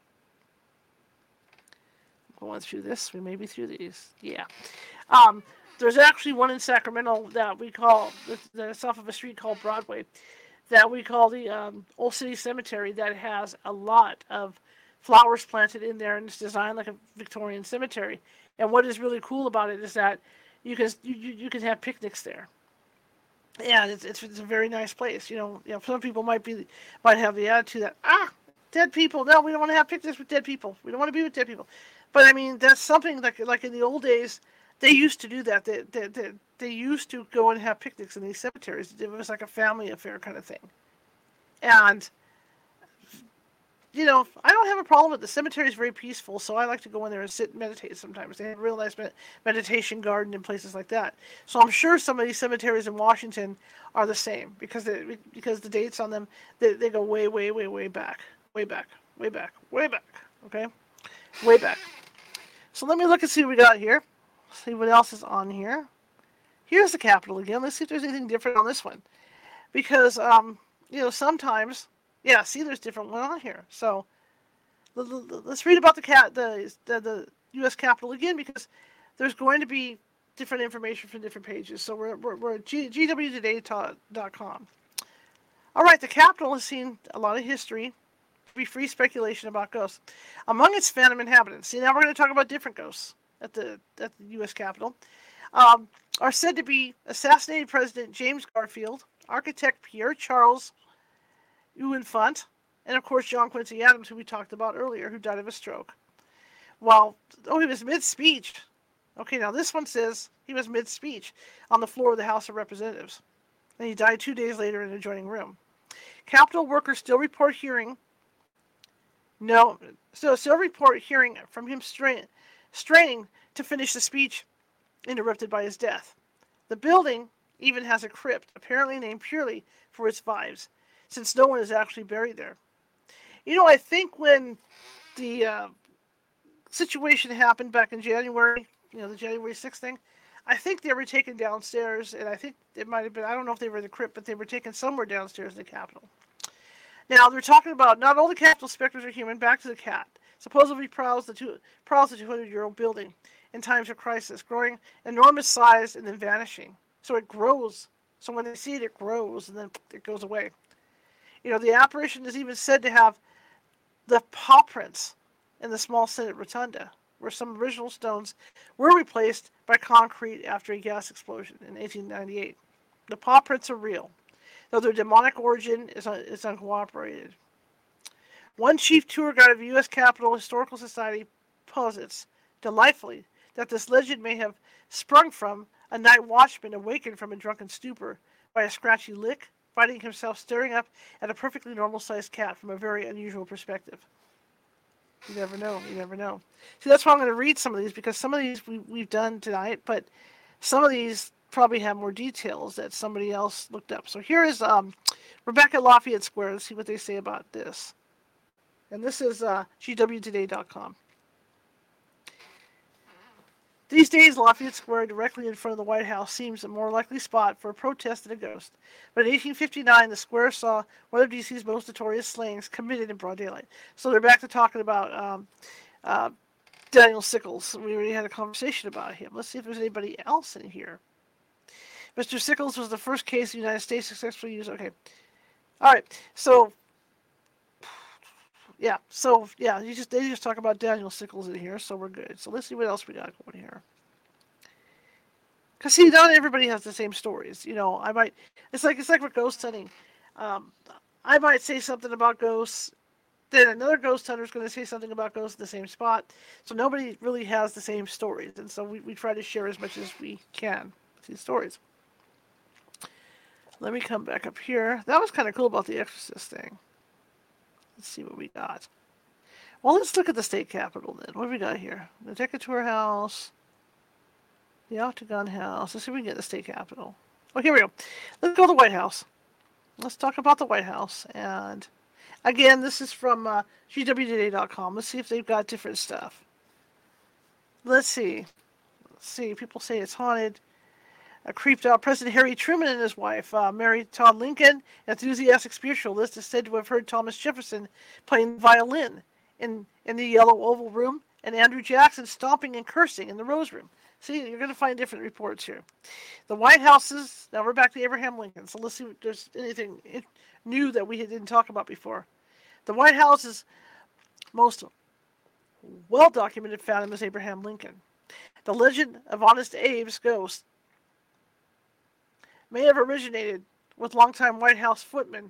[SPEAKER 1] Going through this, we may be through these. Yeah. Um, there's actually one in Sacramento that we call, that's off of a street called Broadway, that we call the um, Old City Cemetery, that has a lot of flowers planted in there, and it's designed like a Victorian cemetery. And what is really cool about it is that you can you, you can have picnics there. Yeah, it's, it's it's a very nice place. You know, you know, some people might be might have the attitude that ah, dead people. No, we don't want to have picnics with dead people. We don't want to be with dead people. But I mean, that's something like like in the old days, they used to do that. They they they, they used to go and have picnics in these cemeteries. It was like a family affair kind of thing. And you know, I don't have a problem with it. The cemetery is very peaceful, so I like to go in there and sit and meditate sometimes. They have a real nice med- meditation garden and places like that. So I'm sure some of these cemeteries in Washington are the same because they, because the dates on them, they, they go way, way, way, way back. Way back. Way back. Way back. Okay? Way back. So let me look and see what we got here. See what else is on here. Here's the Capitol again. Let's see if there's anything different on this one. Because, um, you know, sometimes... Yeah, see, there's different one on here. So let's read about the cat, the, the the U S Capitol again, because there's going to be different information from different pages. So we're we're, we're at G W today dot com. All right, the Capitol has seen a lot of history, be free speculation about ghosts among its phantom inhabitants. See, now we're going to talk about different ghosts at the at the U S Capitol. Um, are said to be assassinated President James Garfield, architect Pierre Charles Uinfant, and of course John Quincy Adams, who we talked about earlier, who died of a stroke. Well, oh, he was mid-speech. Okay, now this one says he was mid-speech on the floor of the House of Representatives, and he died two days later in an adjoining room. Capitol workers still report hearing. No, so still report hearing from him strain, straining to finish the speech, interrupted by his death. The building even has a crypt, apparently named purely for its vibes, since no one is actually buried there. You know, I think when the uh, situation happened back in January, you know, the January sixth thing, I think they were taken downstairs, and I think it might have been, I don't know if they were in the crypt, but they were taken somewhere downstairs in the Capitol. Now, they're talking about not all the Capitol specters are human. Back to the cat. Supposedly prowls the two, prowls the two hundred year old building in times of crisis, growing enormous size and then vanishing. So it grows. So when they see it, it grows, and then it goes away. You know, the apparition is even said to have the paw prints in the small Senate rotunda, where some original stones were replaced by concrete after a gas explosion in eighteen ninety-eight. The paw prints are real, though their demonic origin is, un- is uncooperated. One chief tour guide of the U S Capitol Historical Society posits, delightfully, that this legend may have sprung from a night watchman awakened from a drunken stupor by a scratchy lick, finding himself staring up at a perfectly normal-sized cat from a very unusual perspective. You never know. You never know. See, that's why I'm going to read some of these, because some of these we, we've done tonight, but some of these probably have more details that somebody else looked up. So here is um, Rebecca Lafayette Square. Let's see what they say about this. And this is uh, G W today dot com. These days, Lafayette Square, directly in front of the White House, seems a more likely spot for a protest than a ghost. But in eighteen fifty-nine, the square saw one of D C's most notorious slayings committed in broad daylight. So they're back to talking about um, uh, Daniel Sickles. We already had a conversation about him. Let's see if there's anybody else in here. Mister Sickles was the first case the United States successfully used. Okay. All right. So, yeah. So, yeah, you just they just talk about Daniel Sickles in here, so we're good. So let's see what else we got going here. Because see, not everybody has the same stories. You know, I might. It's like it's like with ghost hunting. Um, I might say something about ghosts, then another ghost hunter is going to say something about ghosts in the same spot. So nobody really has the same stories, and so we, we try to share as much as we can with these stories. Let me come back up here. That was kind of cool about the Exorcist thing. Let's see what we got. Well, let's look at the state capitol then. What do we got here? The Decatur House. The Octagon House. Let's see if we can get the state capitol. Oh, here we go. Let's go to the White House. Let's talk about the White House. And again, this is from uh, G W today dot com. Let's see if they've got different stuff. Let's see. Let's see. People say it's haunted. Uh, creeped out President Harry Truman and his wife, uh, Mary Todd Lincoln, enthusiastic spiritualist, is said to have heard Thomas Jefferson playing the violin in, in the Yellow Oval Room and Andrew Jackson stomping and cursing in the Rose Room. See, you're going to find different reports here. The White House's, now we're back to Abraham Lincoln, so let's see if there's anything new that we didn't talk about before. The White House's most well-documented phantom is Abraham Lincoln. The legend of Honest Abe's ghost may have originated with longtime White House footman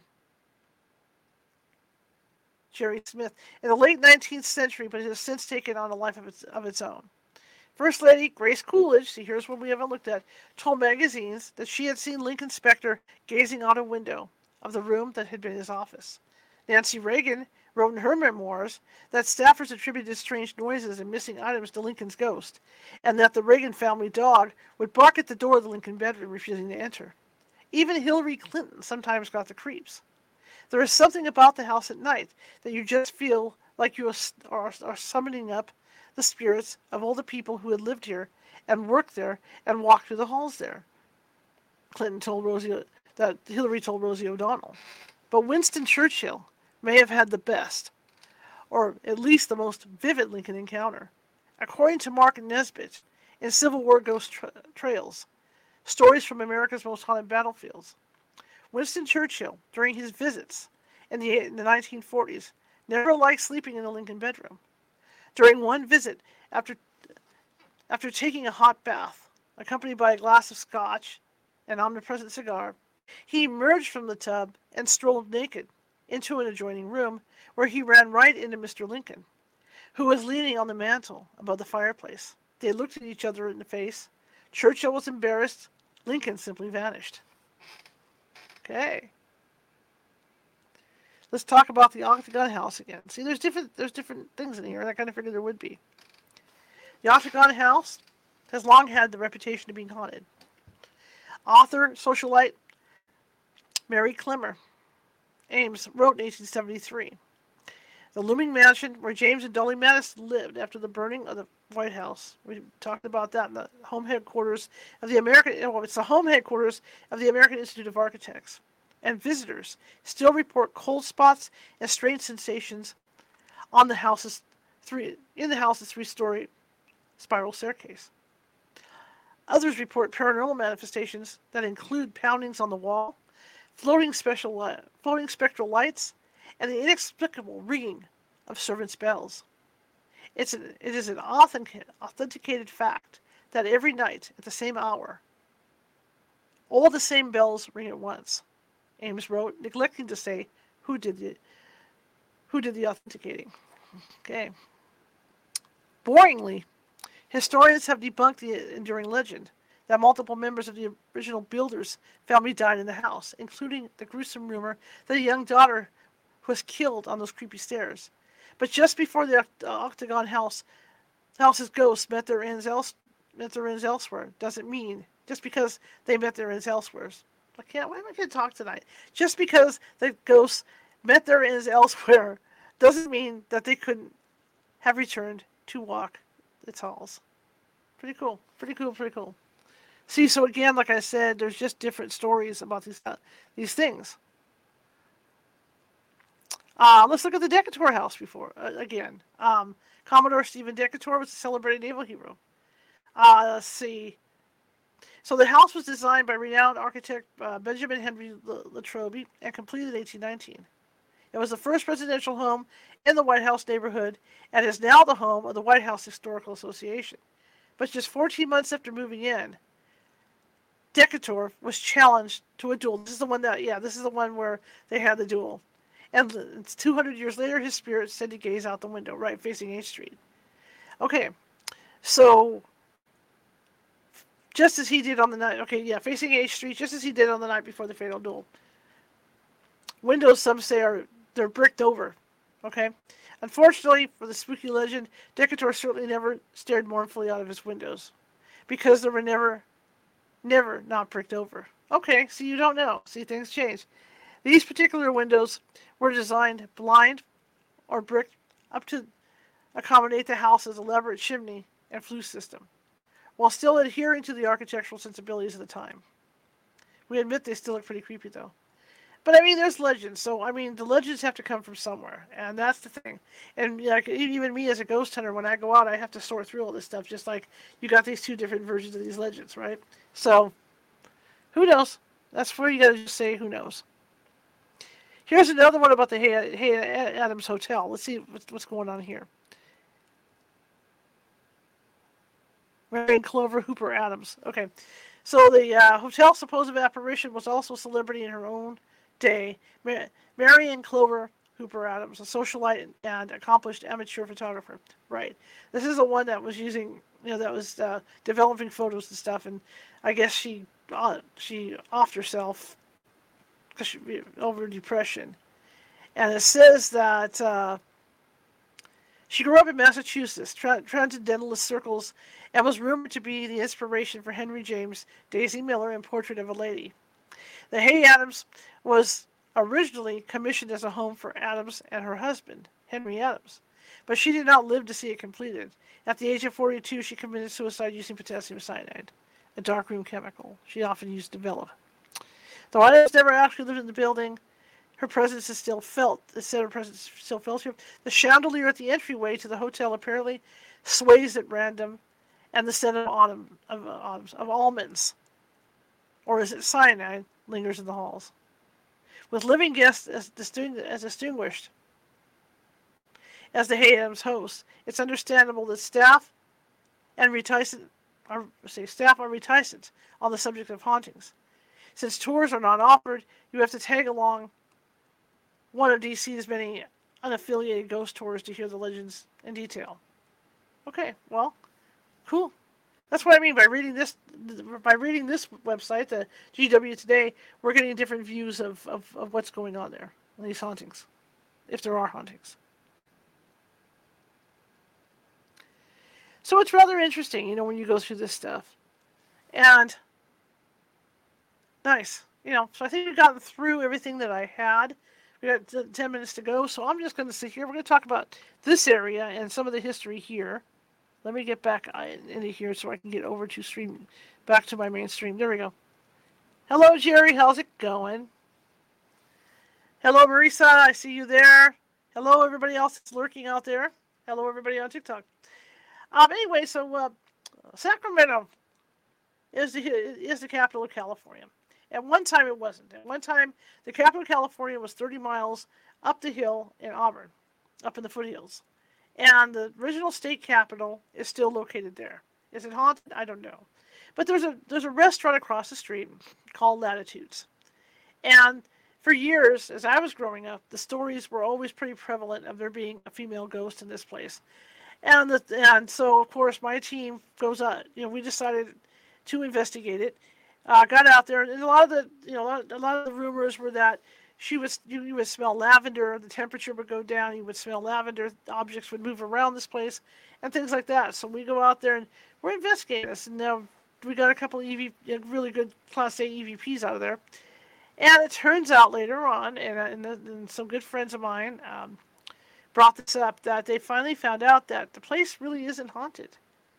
[SPEAKER 1] Jerry Smith in the late nineteenth century, but it has since taken on a life of its, of its own. First Lady Grace Coolidge, see here's one we haven't looked at, told magazines that she had seen Lincoln's specter gazing out a window of the room that had been his office. Nancy Reagan wrote in her memoirs that staffers attributed strange noises and missing items to Lincoln's ghost, and that the Reagan family dog would bark at the door of the Lincoln bedroom, refusing to enter. Even Hillary Clinton sometimes got the creeps. There is something about the house at night that you just feel like you are, are summoning up the spirits of all the people who had lived here and worked there and walked through the halls there. Clinton told Rosie that Hillary told Rosie O'Donnell. But Winston Churchill may have had the best, or at least the most vivid Lincoln encounter. According to Mark Nesbitt in Civil War Ghost tra- Trails, Stories from America's Most Haunted Battlefields, Winston Churchill, during his visits in the, in the nineteen forties, never liked sleeping in the Lincoln bedroom. During one visit, after, after taking a hot bath, accompanied by a glass of scotch and omnipresent cigar, he emerged from the tub and strolled naked into an adjoining room, where he ran right into Mister Lincoln, who was leaning on the mantel above the fireplace. They looked at each other in the face. Churchill was embarrassed. Lincoln simply vanished. Okay. Let's talk about the Octagon House again. See, there's different there's different things in here, and I kind of figured there would be. The Octagon House has long had the reputation of being haunted. Author, socialite Mary Clemmer Ames wrote in eighteen seventy-three. The looming mansion where James and Dolly Madison lived after the burning of the White House. We talked about that in the home headquarters of the American. Well, it's the home headquarters of the American Institute of Architects. And visitors still report cold spots and strange sensations on the house's three in the house's three-story spiral staircase. Others report paranormal manifestations that include poundings on the wall, floating special light, floating spectral lights, and the inexplicable ringing of servants' bells. It's an, it is an authenticated fact that every night at the same hour, all the same bells ring at once. Ames wrote, neglecting to say who did the who did the authenticating. Okay. Boringly, historians have debunked the enduring legend that multiple members of the original builders' family died in the house, including the gruesome rumor that a young daughter was killed on those creepy stairs. But just before the Octagon House house's ghosts met their ends else met their ends elsewhere doesn't mean just because they met their ends elsewhere. I can't. Why am I going to talk tonight? Just because the ghosts met their ends elsewhere doesn't mean that they couldn't have returned to walk its halls. Pretty cool. Pretty cool. Pretty cool. See, so again, like I said, there's just different stories about these uh, these things. Uh, let's look at the Decatur house before uh, again. Um, Commodore Stephen Decatur was a celebrated naval hero. Uh, let's see. So the house was designed by renowned architect uh, Benjamin Henry Latrobe and completed in eighteen nineteen. It was the first residential home in the White House neighborhood and is now the home of the White House Historical Association. But just fourteen months after moving in, Decatur was challenged to a duel. This is the one that, yeah, this is the one where they had the duel. And it's two hundred years later, his spirit said to gaze out the window, right, facing eighth Street. Okay, so just as he did on the night, okay, yeah, facing eighth Street, just as he did on the night before the fatal duel. Windows, some say, are they're bricked over, okay? Unfortunately, for the spooky legend, Decatur certainly never stared mournfully out of his windows because they were never, never not bricked over. Okay, so you don't know. See, things change. These particular windows were designed blind or bricked up to accommodate the house's elaborate chimney and flue system, while still adhering to the architectural sensibilities of the time. We admit they still look pretty creepy, though. But I mean, there's legends, so I mean, the legends have to come from somewhere, and that's the thing. And like, even me as a ghost hunter, when I go out, I have to sort through all this stuff, just like you got these two different versions of these legends, right? So, who knows? That's where you gotta just say, who knows. Here's another one about the Hay, Hay Adams Hotel. Let's see what's, what's going on here. Marion Clover Hooper Adams. Okay, so the uh, hotel's supposed apparition was also a celebrity in her own day. Mar- Marion Clover Hooper Adams, a socialite and accomplished amateur photographer. Right. This is the one that was using, you know, that was uh, developing photos and stuff, and I guess she uh, she offed herself because she over depression. And it says that uh, she grew up in Massachusetts, tra- transcendentalist circles, and was rumored to be the inspiration for Henry James' Daisy Miller in Portrait of a Lady. The Hay Adams was originally commissioned as a home for Adams and her husband, Henry Adams, but she did not live to see it completed. At the age of forty-two, she committed suicide using potassium cyanide, a darkroom chemical she often used to develop. Though Adams never actually lived in the building, her presence is still felt. The set of presence is still felt here. The chandelier at the entryway to the hotel apparently sways at random, and the scent of autumn of, uh, of almonds, or is it cyanide, lingers in the halls. With living guests as, as distinguished as the Hay Adams host, it's understandable that staff and reticent are say staff are reticent on the subject of hauntings. Since tours are not offered, you have to tag along one of D C's many unaffiliated ghost tours to hear the legends in detail. Okay, well, cool. That's what I mean by reading this. By reading this website, the G W Today, we're getting different views of, of, of what's going on there, these hauntings, if there are hauntings. So it's rather interesting, you know, when you go through this stuff. And nice, you know. So I think we've gotten through everything that I had. We got ten minutes to go, so I'm just going to sit here. We're going to talk about this area and some of the history here. Let me get back into here so I can get over to stream, back to my main stream. There we go. Hello, Jerry. How's it going? Hello, Marisa. I see you there. Hello, everybody else that's lurking out there. Hello, everybody on TikTok. Um. Anyway, so uh, Sacramento is the is the capital of California. At one time, it wasn't. At one time, the capital of California was thirty miles up the hill in Auburn, up in the foothills. And the original state capital is still located there. Is it haunted? I don't know. But there's a there's a restaurant across the street called Latitudes. And for years, as I was growing up, the stories were always pretty prevalent of there being a female ghost in this place. And the, and so, of course, my team goes out. You know, we decided to investigate it. Uh, got out there, and a lot of the you know a lot, a lot of the rumors were that she was you, you would smell lavender, the temperature would go down, you would smell lavender, objects would move around this place, and things like that. So we go out there and we're investigating this, and now we got a couple of E V, really good Class A E V Ps out of there. And it turns out later on, and, and, and some good friends of mine um, brought this up, that they finally found out that the place really isn't haunted.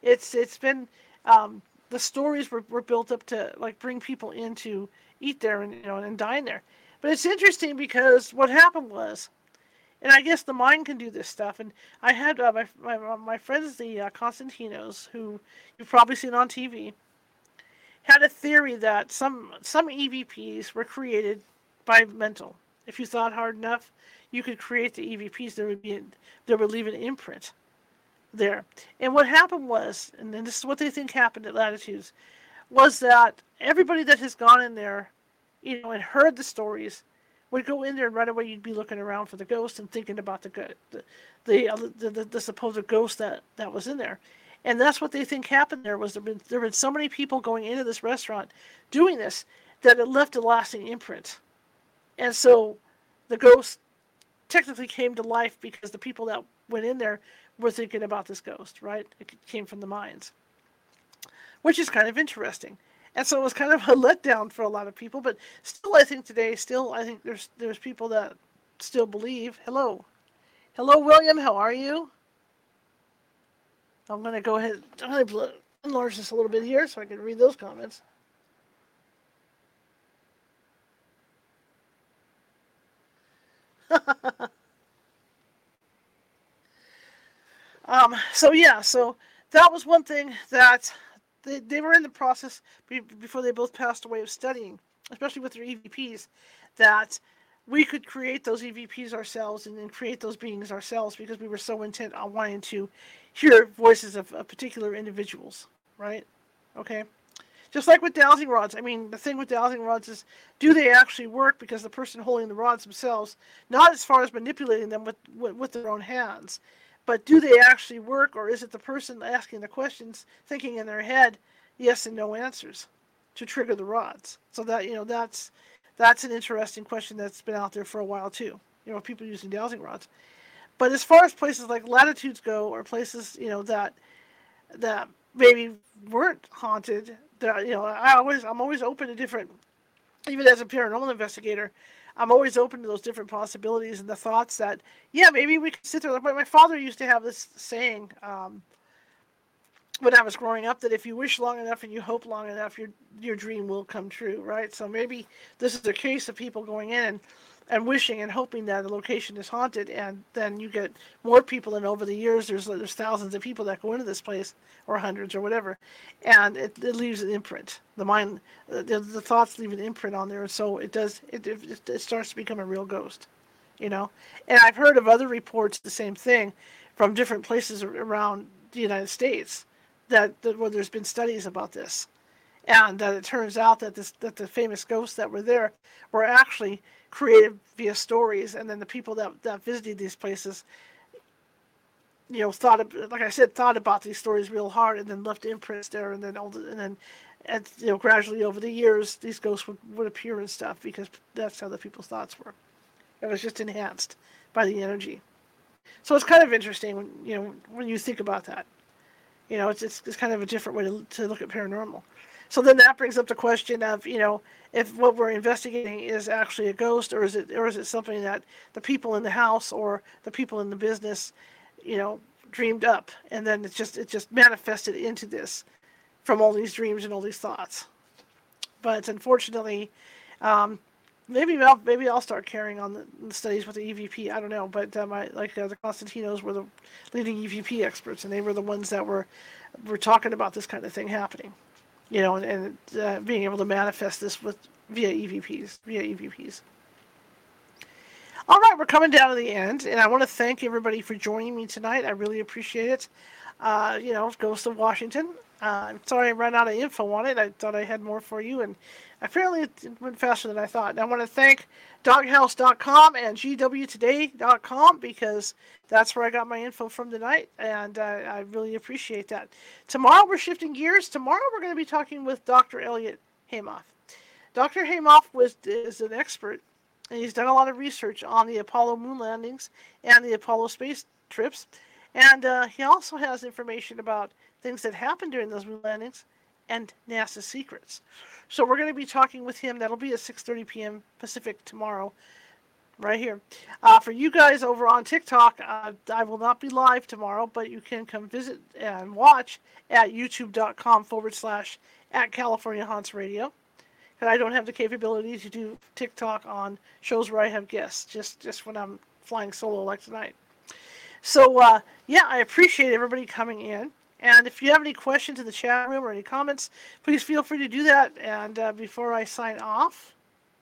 [SPEAKER 1] It's it's been um, the stories were, were built up to like bring people in to eat there and you know and dine there. But it's interesting because what happened was, and I guess the mind can do this stuff. And I had uh, my, my my friends, the uh, Constantinos, who you've probably seen on T V, had a theory that some some E V Ps were created by mental. If you thought hard enough, you could create the E V Ps. There would be there would leave an imprint there. And what happened was, and this is what they think happened at Latitudes, was that everybody that has gone in there, you know, and heard the stories, would go in there and right away you'd be looking around for the ghost and thinking about the the the, uh, the, the, the supposed ghost that, that was in there. And that's what they think happened there was there been there been so many people going into this restaurant doing this that it left a lasting imprint. And so the ghost technically came to life because the people that went in there were thinking about this ghost, right? It came from the minds, which is kind of interesting. And so it was kind of a letdown for a lot of people, but still, I think today, still, I think there's there's people that still believe. Hello, hello, William. How are you? I'm going to go ahead and enlarge this a little bit here so I can read those comments. um, so yeah, so that was one thing that they, they were in the process before they both passed away of studying, especially with their E V Ps, that we could create those E V Ps ourselves and then create those beings ourselves because we were so intent on wanting to hear voices of, of particular individuals, right? Okay. Just like with dowsing rods. I mean, the thing with dowsing rods is, do they actually work? Because the person holding the rods themselves, not as far as manipulating them with, with, with their own hands, but do they actually work, or is it the person asking the questions, thinking in their head, yes and no answers, to trigger the rods? So that, you know, that's that's an interesting question that's been out there for a while too. You know, people using dowsing rods. But as far as places like Latitudes go, or places, you know, that that maybe weren't haunted, that, you know, I always I'm always open to different, even as a paranormal investigator, I'm always open to those different possibilities and the thoughts that, yeah, maybe we could sit there. Like my father used to have this saying um, when I was growing up, that if you wish long enough and you hope long enough, your your dream will come true, right? So maybe this is a case of people going in and, and wishing and hoping that a location is haunted, and then you get more people, and over the years there's there's thousands of people that go into this place, or hundreds or whatever, and it, it leaves an imprint. The mind, the, the thoughts leave an imprint on there, and so it does. It, it it starts to become a real ghost, you know. And I've heard of other reports the same thing from different places around the United States, that, that where there's been studies about this, and that it turns out that this that the famous ghosts that were there were actually created via stories, and then the people that, that visited these places, you know, thought of, like I said, thought about these stories real hard, and then left imprints there, and then all the, and then and you know gradually over the years these ghosts would, would appear and stuff because that's how the people's thoughts were. It was just enhanced by the energy. So it's kind of interesting when you know when you think about that. You know, it's, it's, it's kind of a different way to, to look at paranormal. So then that brings up the question of, you know, if what we're investigating is actually a ghost, or is it or is it something that the people in the house or the people in the business, you know, dreamed up, and then it's just it just manifested into this from all these dreams and all these thoughts. But unfortunately, um, maybe I'll maybe I'll start carrying on the, the studies with the E V P. I don't know, but um, I, like uh, the Constantinos were the leading E V P experts, and they were the ones that were were talking about this kind of thing happening, you know, and, and uh, being able to manifest this with via E V Ps, via E V Ps. All right, we're coming down to the end, and I want to thank everybody for joining me tonight. I really appreciate it. Uh, you know, Ghost of Washington. Uh, I'm sorry I ran out of info on it. I thought I had more for you, and apparently it went faster than I thought. And I want to thank doghouse dot com and G W today dot com because that's where I got my info from tonight, and uh, I really appreciate that. Tomorrow we're shifting gears. Tomorrow we're going to be talking with Doctor Elliot Hamoff. Doctor Hamoff was is an expert, and he's done a lot of research on the Apollo moon landings and the Apollo space trips. And uh, he also has information about things that happened during those moon landings and NASA secrets. So we're going to be talking with him. That'll be at six thirty p.m. Pacific tomorrow. right here. Uh, for you guys over on TikTok, uh, I will not be live tomorrow, but you can come visit and watch at youtube.com forward slash at California Haunts Radio. And I don't have the capability to do TikTok on shows where I have guests, just, just when I'm flying solo like tonight. So, uh, yeah, I appreciate everybody coming in. And if you have any questions in the chat room or any comments, please feel free to do that. And uh, before I sign off,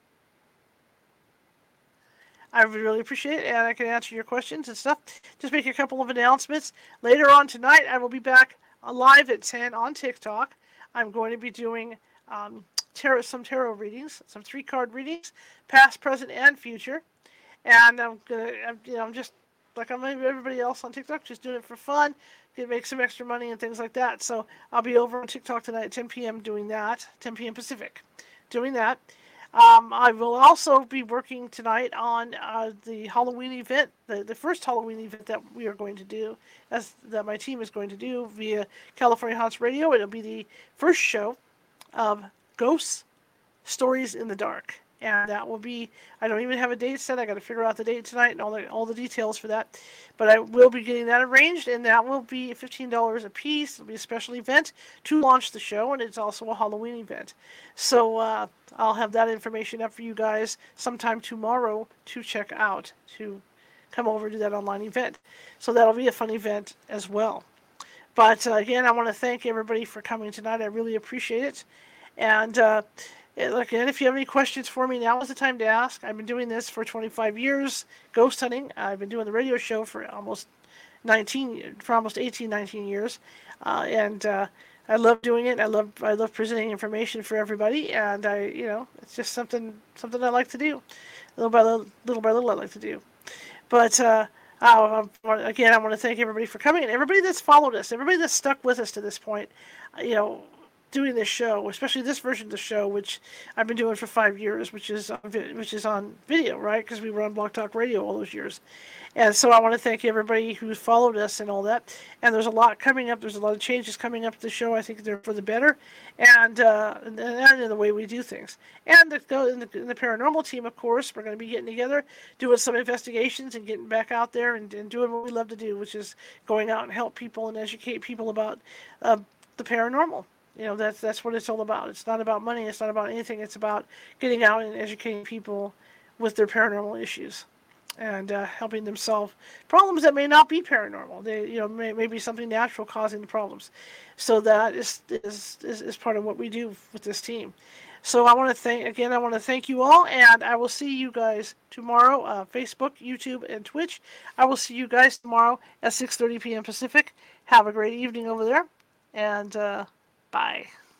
[SPEAKER 1] I would really appreciate it, and I can answer your questions and stuff. Just make a couple of announcements. Later on tonight, I will be back live at ten on TikTok. I'm going to be doing um, tarot, some tarot readings, some three-card readings, past, present, and future. And I'm gonna, I'm, you know, I'm just like I'm everybody else on TikTok, just doing it for fun, to make some extra money and things like that. So I'll be over on TikTok tonight at ten p.m. doing that, ten p.m. Pacific, doing that. Um, I will also be working tonight on uh, the Halloween event, the, the first Halloween event that we are going to do, as that my team is going to do via California Haunts Radio. It'll be the first show of Ghosts Stories in the Dark. And that will be, I don't even have a date set. I got to figure out the date tonight and all the all the details for that. But I will be getting that arranged, and that will be fifteen dollars a piece. It'll be a special event to launch the show, and it's also a Halloween event. So uh, I'll have that information up for you guys sometime tomorrow to check out, to come over to that online event. So that'll be a fun event as well. But uh, again, I want to thank everybody for coming tonight. I really appreciate it. And uh, look, and if you have any questions for me, now is the time to ask. I've been doing this for twenty-five years, ghost hunting. I've been doing the radio show for almost nineteen, for almost eighteen, nineteen years, uh, and uh, I love doing it. I love, I love presenting information for everybody, and I, you know, it's just something, something I like to do, little by little, little by little, I like to do. But uh, uh, again, I want to thank everybody for coming, and everybody that's followed us, everybody that's stuck with us to this point. You know, doing this show, especially this version of the show, which I've been doing for five years, which is on, which is on video, right? Because we were on Blog Talk Radio all those years. And so I want to thank everybody who followed us and all that. And there's a lot coming up. There's a lot of changes coming up to the show. I think they're for the better, and uh, and, and in the way we do things. And the, in the, in the paranormal team, of course, we're going to be getting together, doing some investigations, and getting back out there and, and doing what we love to do, which is going out and help people and educate people about uh, the paranormal. You know, that's that's what it's all about. It's not about money. It's not about anything. It's about getting out and educating people with their paranormal issues, and uh, helping them solve problems that may not be paranormal. They, you know, may, may be something natural causing the problems. So that is is, is is part of what we do with this team. So I want to thank again. I want to thank you all, and I will see you guys tomorrow. Uh, Facebook, YouTube, and Twitch. I will see you guys tomorrow at six thirty p.m. Pacific. Have a great evening over there, and. Uh, Bye.